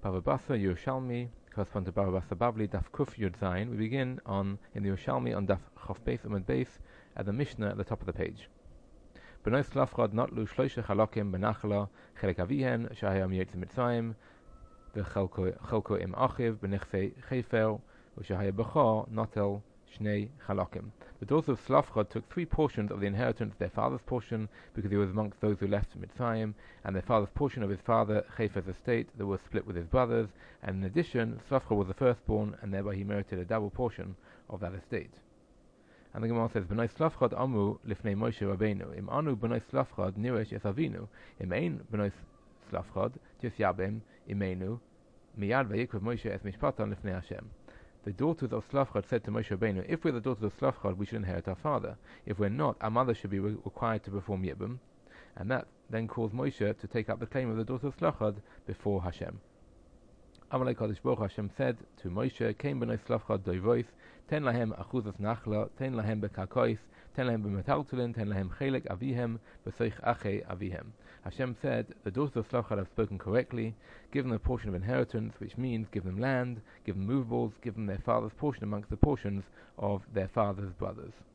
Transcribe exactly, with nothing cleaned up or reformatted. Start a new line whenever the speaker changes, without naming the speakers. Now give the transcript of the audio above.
Bava Basra Yerushalmi, correspond to Bava Basra Bavli, Daf Kuf Yud Zayin. We begin on in the Yerushalmi on Daf Chof Beis Amud Beis at the Mishnah at the top of the page. B'noi Slafchad notlu shloisha chalokim benachla chelek avihen shahayam yetz mitzrayim v'chelko im achiv b'nechsei chefer u'shahaya b'cha notel shnei chalokim. The daughters of Slafchad took three portions of the inheritance, their father's portion, because he was amongst those who left Mitzrayim, and their father's portion of his father Chefer's estate that was split with his brothers, and in addition, Slafchad was the firstborn, and thereby he merited a double portion of that estate. And the Gemara says, B'nai Slafchad amu lifnei Moshe Rabbeinu, im anu b'nai Slafchad niresh es avinu, im ein b'nai Slafchad tis yabim imenu, miyad vayikvav Moshe es mishpatan lifnei Hashem. The daughters of Slafchad said to Moshe Rabbeinu, if we're the daughters of Slafchad, we should inherit our father. If we're not, our mother should be re- required to perform Yibum. And that then caused Moshe to take up the claim of the daughters of Slafchad before Hashem. Amalei Kadosh Baruch Hashem said to Moshe, Kein b'nai Slafchad doivois, ten lahem achuzas nachla, ten lahem bekakois, ten lahem b'metaltulin, ten lahem chelek avihem, b'soich ache avihem. Hashem said, the daughters of Slafchad have spoken correctly, give them a portion of inheritance, which means give them land, give them movables, give them their father's portion amongst the portions of their father's brothers.